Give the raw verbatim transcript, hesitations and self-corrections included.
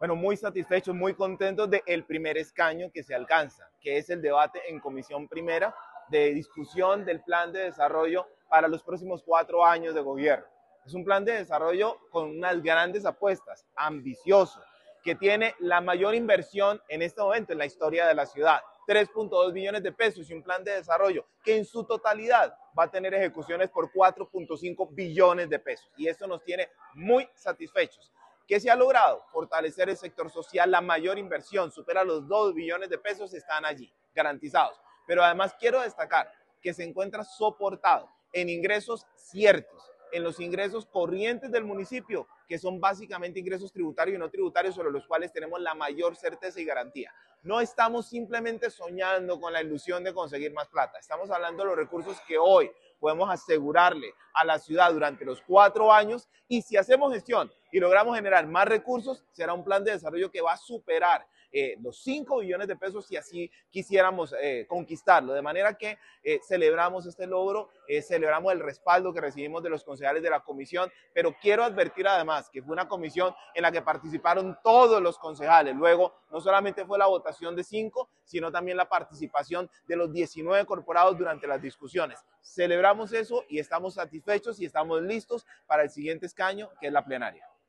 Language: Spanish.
Bueno, muy satisfechos, muy contentos del primer escaño que se alcanza, que es el debate en comisión primera de discusión del plan de desarrollo para los próximos cuatro años de gobierno. Es un plan de desarrollo con unas grandes apuestas, ambicioso, que tiene la mayor inversión en este momento en la historia de la ciudad, tres punto dos billones de pesos y un plan de desarrollo que en su totalidad va a tener ejecuciones por cuatro punto cinco billones de pesos. Y esto nos tiene muy satisfechos. ¿Qué se ha logrado? Fortalecer el sector social, la mayor inversión, supera los dos billones de pesos, están allí, garantizados. Pero además quiero destacar que se encuentra soportado en ingresos ciertos, en los ingresos corrientes del municipio, que son básicamente ingresos tributarios y no tributarios sobre los cuales tenemos la mayor certeza y garantía. No estamos simplemente soñando con la ilusión de conseguir más plata, estamos hablando de los recursos que hoy podemos asegurarle a la ciudad durante los cuatro años y si hacemos gestión y logramos generar más recursos, será un plan de desarrollo que va a superar eh, los cinco billones de pesos si así quisiéramos eh, conquistarlo. De manera que eh, celebramos este logro, eh, celebramos el respaldo que recibimos de los concejales de la comisión, pero quiero advertir además que fue una comisión en la que participaron todos los concejales. Luego, no solamente fue la votación de cinco, sino también la participación de los diecinueve corporados durante las discusiones. Celebramos eso y estamos satisfechos y estamos listos para el siguiente escaño, que es la plenaria.